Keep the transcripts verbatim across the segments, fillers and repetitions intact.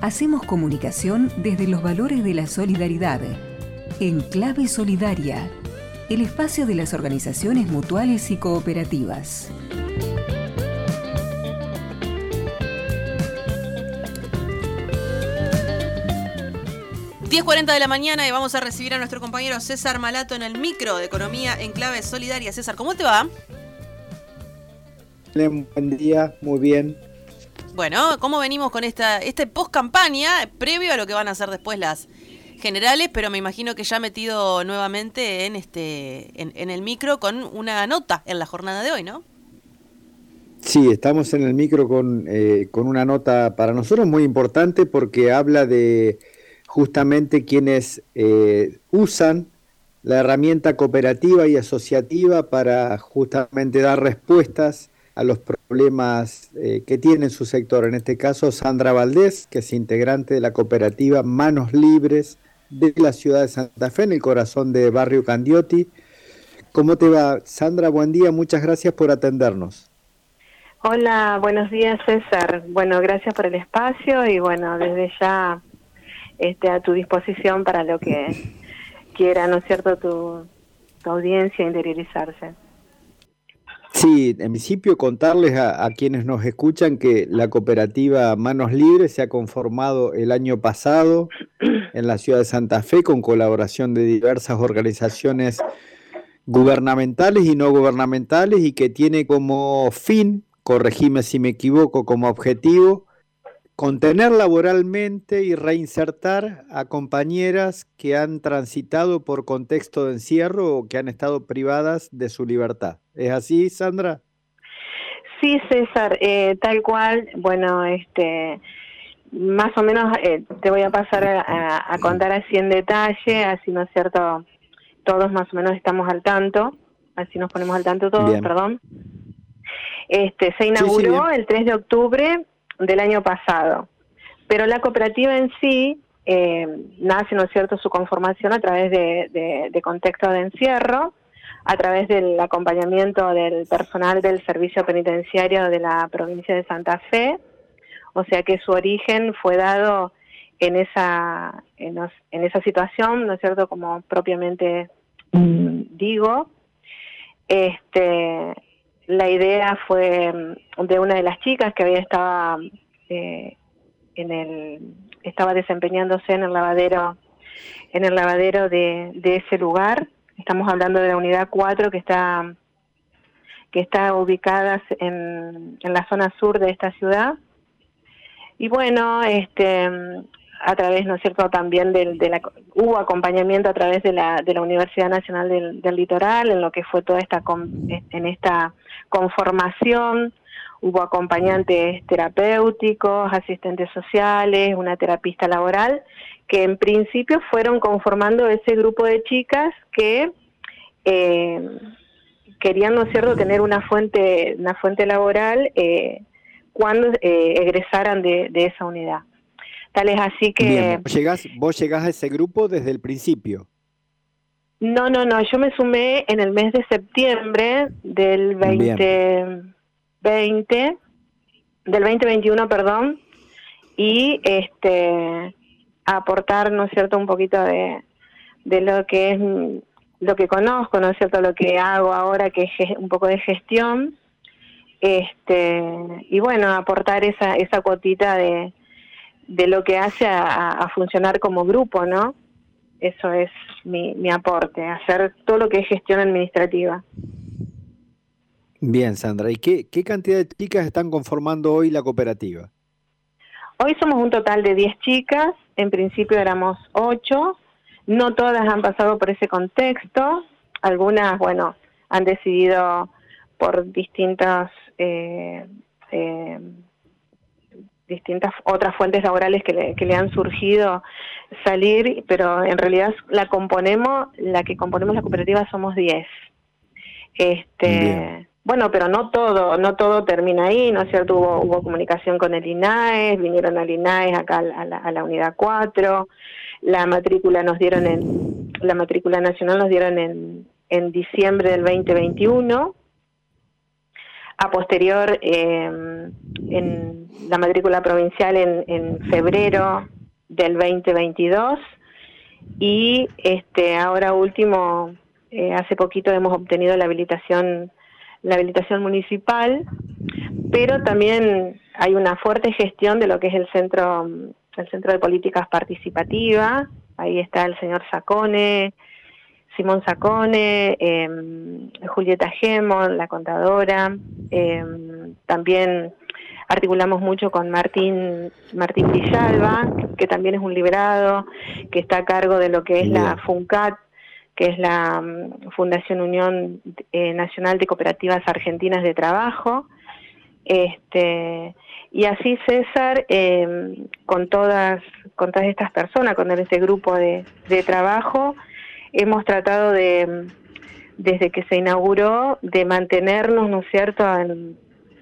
Hacemos comunicación desde los valores de la solidaridad. En Clave Solidaria, el espacio de las organizaciones mutuales y cooperativas. diez cuarenta de la mañana y vamos a recibir a nuestro compañero César Malato en el micro de Economía en Clave Solidaria. César, ¿cómo te va? Buen día, muy bien. Bueno, ¿cómo venimos con esta este post-campaña previo a lo que van a hacer después las generales? Pero me imagino que ya metido nuevamente en este en, en el micro con una nota en la jornada de hoy, ¿no? Sí, estamos en el micro con, eh, con una nota para nosotros muy importante porque habla de justamente quienes eh, usan la herramienta cooperativa y asociativa para justamente dar respuestas a los problemas eh, que tiene su sector. En este caso, Sandra Valdés, que es integrante de la cooperativa Manos Libres de la ciudad de Santa Fe, en el corazón de Barrio Candioti. ¿Cómo te va, Sandra? Buen día, muchas gracias por atendernos. Hola, buenos días, César. Bueno, gracias por el espacio y bueno, desde ya este, a tu disposición para lo que quiera, ¿no es cierto?, tu, tu audiencia interiorizarse. Sí, en principio contarles a, a quienes nos escuchan que la cooperativa Manos Libres se ha conformado el año pasado en la ciudad de Santa Fe con colaboración de diversas organizaciones gubernamentales y no gubernamentales y que tiene como fin, corregime si me equivoco, como objetivo contener laboralmente y reinsertar a compañeras que han transitado por contexto de encierro o que han estado privadas de su libertad. ¿Es así, Sandra? Sí, César, eh, tal cual. Bueno, este, más o menos eh, te voy a pasar a, a, a contar así en detalle, así, ¿no es cierto?, todos más o menos estamos al tanto, así nos ponemos al tanto todos, bien. Perdón. Este, se inauguró sí, sí, el tres de octubre del año pasado, pero la cooperativa en sí eh, nace, ¿no es cierto?, su conformación a través de, de, de contexto de encierro, a través del acompañamiento del personal del servicio penitenciario de la provincia de Santa Fe, o sea que su origen fue dado en esa en, los, en esa situación, ¿no es cierto?, como propiamente mm, digo. Este La idea fue de una de las chicas que había estaba eh, en el estaba desempeñándose en el lavadero en el lavadero de, de ese lugar. Estamos hablando de la unidad cuatro que está que está ubicada en, en la zona sur de esta ciudad. Y bueno, este a través, ¿no es cierto?, también del, de la, hubo acompañamiento a través de la de la Universidad Nacional del, del Litoral en lo que fue toda esta en esta conformación. Hubo acompañantes terapéuticos, asistentes sociales, una terapista laboral, que en principio fueron conformando ese grupo de chicas que eh, querían, ¿no es cierto?, tener una fuente una fuente laboral eh, cuando eh, egresaran de, de esa unidad. Tal es así que... Bien, ¿vos llegás, vos llegás a ese grupo desde el principio? No, no, no, yo me sumé en el mes de septiembre del veinte veinte, del veinte veintiuno, perdón, y este a aportar, ¿no es cierto?, un poquito de, de lo que es, lo que conozco, ¿no es cierto?, lo que hago ahora, que es un poco de gestión, este y bueno, aportar esa esa cuotita de de lo que hace a, a funcionar como grupo, ¿no? Eso es mi, mi aporte, hacer todo lo que es gestión administrativa. Bien, Sandra, ¿y qué, qué cantidad de chicas están conformando hoy la cooperativa? Hoy somos un total de diez chicas, en principio éramos ocho, no todas han pasado por ese contexto, algunas, bueno, han decidido por distintas... Eh, eh, distintas otras fuentes laborales que le, que le han surgido salir, pero en realidad la componemos, la que componemos la cooperativa somos diez. Este, Bien. Bueno, pero no todo, no todo termina ahí, ¿no es cierto? Hubo, hubo comunicación con el INAES, vinieron al INAES acá a la, a la unidad cuatro, la matrícula nos dieron en, la matrícula nacional nos dieron en, en diciembre del veinte veintiuno. a posterior eh, en la matrícula provincial en, en febrero del veinte veintidós y este ahora último, eh, hace poquito hemos obtenido la habilitación, la habilitación municipal, pero también hay una fuerte gestión de lo que es el centro, el Centro de Políticas Participativas. Ahí está el señor Sacone, Simón Sacone, eh, Julieta Gemo, la contadora. Eh, también articulamos mucho con Martín Martín Villalba, que, que también es un liberado, que está a cargo de lo que es la FUNCAT, que es la um, Fundación Unión eh, Nacional de Cooperativas Argentinas de Trabajo. Este, y así, César, eh, con todas con todas estas personas, con este grupo de, de trabajo, hemos tratado de, desde que se inauguró, de mantenernos, ¿no es cierto?, en,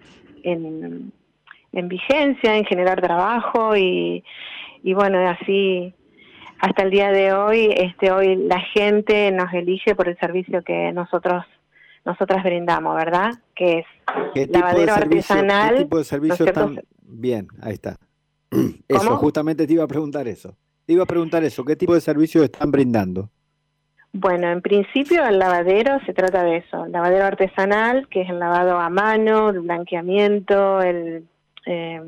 en, en vigencia, en generar trabajo y, y bueno, así hasta el día de hoy, este hoy la gente nos elige por el servicio que nosotros nosotras brindamos, ¿verdad? Que es lavadero artesanal. ¿Qué tipo de servicio están? Bien, ahí está. Eso, ¿Cómo? justamente te iba a preguntar eso. Te iba a preguntar eso, ¿qué tipo de servicios están brindando? Bueno, en principio el lavadero se trata de eso, lavadero artesanal, que es el lavado a mano, el blanqueamiento, el, eh,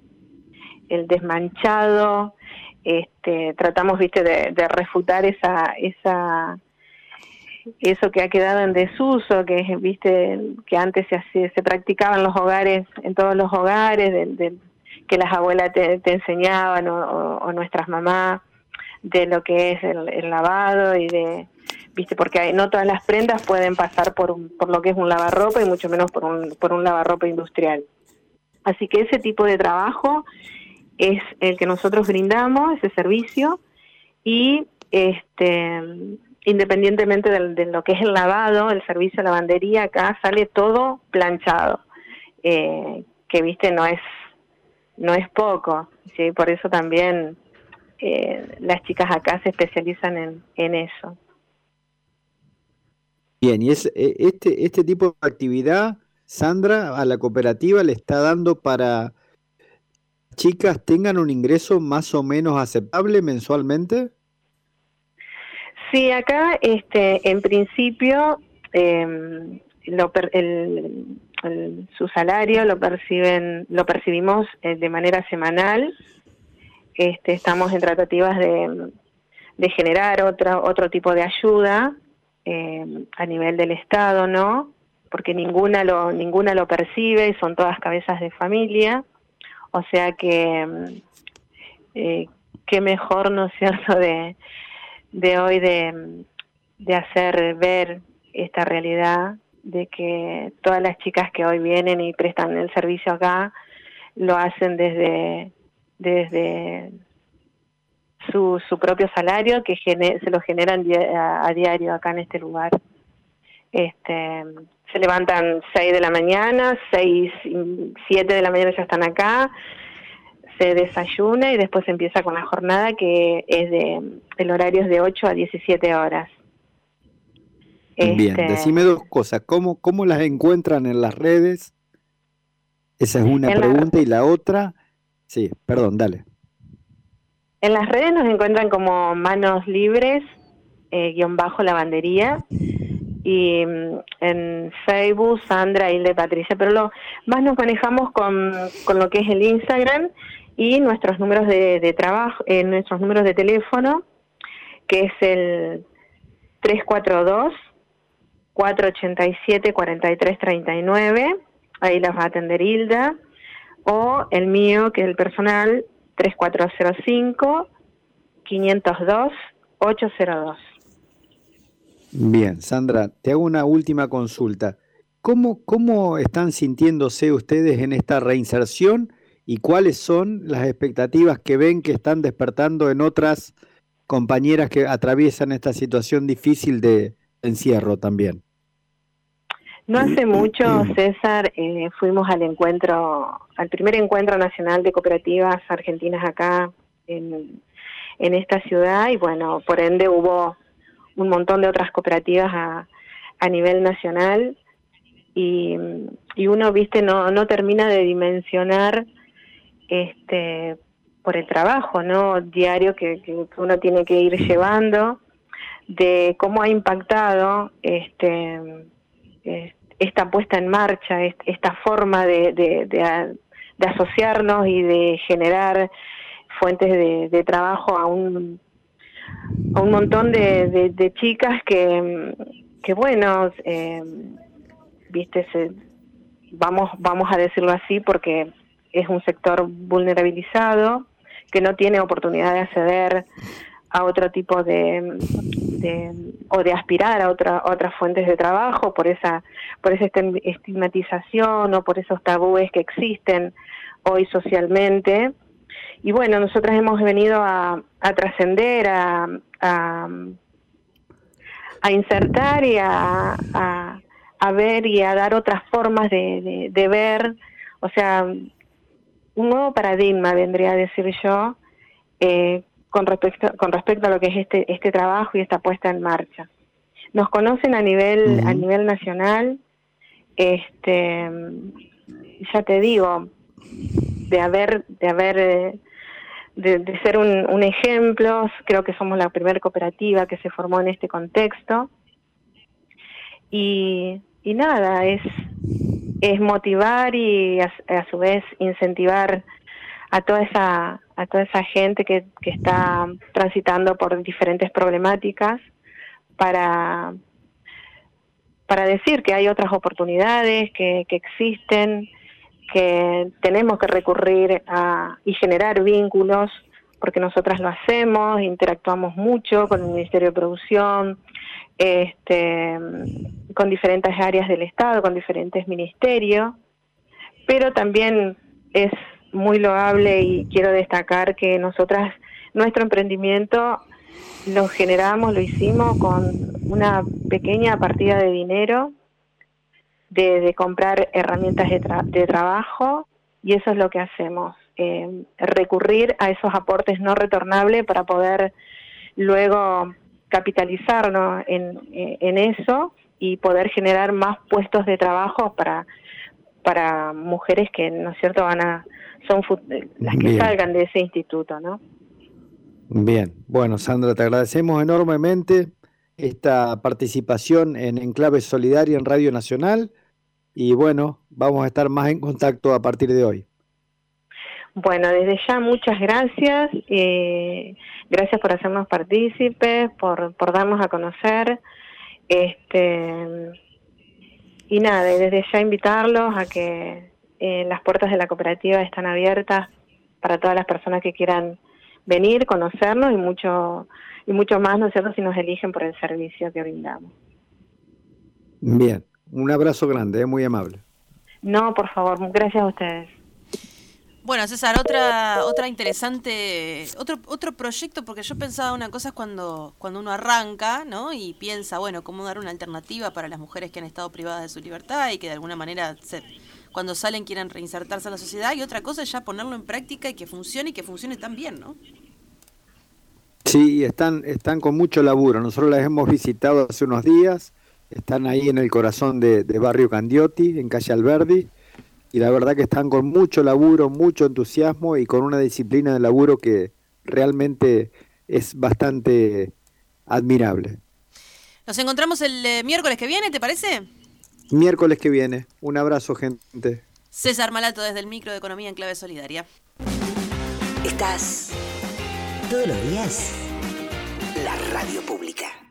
el desmanchado. Este, tratamos, viste, de, de refutar esa, esa, eso que ha quedado en desuso, que es, viste, que antes se hacía, se practicaba en los hogares, en todos los hogares, de, de, que las abuelas te, te enseñaban o, o, o nuestras mamás, de lo que es el, el lavado y de, viste, porque hay, no todas las prendas pueden pasar por un, por lo que es un lavarropa y mucho menos por un, por un lavarropa industrial. Así que ese tipo de trabajo es el que nosotros brindamos, ese servicio, y este independientemente de, de lo que es el lavado, el servicio de lavandería, acá sale todo planchado, eh, que viste no es no es poco, ¿sí? Por eso también eh, las chicas acá se especializan en, en eso. Bien, y es este este tipo de actividad, Sandra, a la cooperativa le está dando para chicas tengan un ingreso más o menos aceptable mensualmente. Sí, acá este en principio eh, lo per, el, el, su salario lo perciben lo percibimos eh, de manera semanal. Este, estamos en tratativas de, de generar otro otro tipo de ayuda eh, a nivel del Estado, ¿no? Porque ninguna lo ninguna lo percibe y son todas cabezas de familia. O sea que eh, qué mejor, ¿no es cierto?, de, de hoy de, de hacer ver esta realidad de que todas las chicas que hoy vienen y prestan el servicio acá lo hacen desde desde su, su propio salario que gener, se lo generan a, a diario acá en este lugar. Este, se levantan seis de la mañana, seis, siete de la mañana ya están acá, se desayuna y después empieza con la jornada que es de, el horario es de ocho a diecisiete horas. Bien, este, decime dos cosas, ¿cómo, cómo las encuentran en las redes? Esa es una pregunta la, y la otra, sí, perdón, dale. En las redes nos encuentran como Manos Libres, eh, guión bajo lavandería, y en Facebook Sandra Hilde Patricia, pero lo más nos manejamos con, con lo que es el Instagram y nuestros números de, de trabajo, eh, nuestros números de teléfono, que es el tres cuatro dos, cuatro ocho siete, cuatro tres tres nueve, ahí las va a atender Hilda, o el mío, que es el personal, tres cuatro cero cinco, quinientos dos, ocho cero dos. Bien, Sandra, te hago una última consulta. ¿Cómo, cómo están sintiéndose ustedes en esta reinserción y cuáles son las expectativas que ven que están despertando en otras compañeras que atraviesan esta situación difícil de encierro también? No hace mucho, César, eh, fuimos al encuentro, al primer encuentro nacional de cooperativas argentinas acá en, en esta ciudad y bueno, por ende hubo un montón de otras cooperativas a, a nivel nacional y, y uno, viste, no, no termina de dimensionar este por el trabajo, ¿no? Diario que, que uno tiene que ir llevando, de cómo ha impactado este, esta puesta en marcha, esta forma de, de, de, de asociarnos y de generar fuentes de, de trabajo a un a un montón de, de, de chicas que, que bueno, eh, viste, se, vamos vamos a decirlo así porque es un sector vulnerabilizado, que no tiene oportunidad de acceder a otro tipo de, de o de aspirar a otra, otras fuentes de trabajo por esa por esa estigmatización o por esos tabúes que existen hoy socialmente. Y bueno, nosotras hemos venido a, a trascender, a, a, a insertar y a, a, a ver y a dar otras formas de, de, de ver, o sea, un nuevo paradigma, vendría a decir yo, eh, con respecto con respecto a lo que es este este trabajo y esta puesta en marcha. Nos conocen a nivel uh-huh. a nivel nacional, este, ya te digo, de haber de haber eh, de, de ser un, un ejemplo. Creo que somos la primera cooperativa que se formó en este contexto y y nada, es es motivar y a, a su vez incentivar a toda esa a toda esa gente que, que está transitando por diferentes problemáticas para para decir que hay otras oportunidades que, que existen, que tenemos que recurrir a y generar vínculos, porque nosotras lo hacemos, interactuamos mucho con el Ministerio de Producción, este con diferentes áreas del Estado, con diferentes ministerios, pero también es muy loable y quiero destacar que nosotras, nuestro emprendimiento lo generamos, lo hicimos con una pequeña partida de dinero, de, de comprar herramientas de, tra- de trabajo, y eso es lo que hacemos, eh, recurrir a esos aportes no retornables para poder luego capitalizarnos en, en eso y poder generar más puestos de trabajo para para mujeres que, ¿no es cierto?, van a son las que Bien. salgan de ese instituto, ¿no? Bien, bueno, Sandra, te agradecemos enormemente esta participación en Enclave Solidaria en Radio Nacional y bueno, vamos a estar más en contacto a partir de hoy. Bueno, desde ya muchas gracias, eh, gracias por hacernos partícipes, por, por darnos a conocer, este y nada, desde ya invitarlos a que eh, las puertas de la cooperativa están abiertas para todas las personas que quieran venir, conocernos y mucho y mucho más, ¿no es cierto?, si nos eligen por el servicio que brindamos. Bien, un abrazo grande, ¿eh? Muy amable. No, por favor, gracias a ustedes. Bueno, César, otra otra interesante, otro otro proyecto, porque yo pensaba una cosa es cuando cuando uno arranca, ¿no? Y piensa, bueno, cómo dar una alternativa para las mujeres que han estado privadas de su libertad y que de alguna manera se, cuando salen quieran reinsertarse a la sociedad, y otra cosa es ya ponerlo en práctica y que funcione y que funcione tan bien, ¿no? Sí, están están con mucho laburo. Nosotros las hemos visitado hace unos días, están ahí en el corazón de, de Barrio Candioti, en Calle Alberdi. Y la verdad que están con mucho laburo, mucho entusiasmo y con una disciplina de laburo que realmente es bastante admirable. Nos encontramos el eh, miércoles que viene, ¿te parece? Miércoles que viene. Un abrazo, gente. César Malato desde el Micro de Economía en Clave Solidaria. Estás todos los días la radio pública.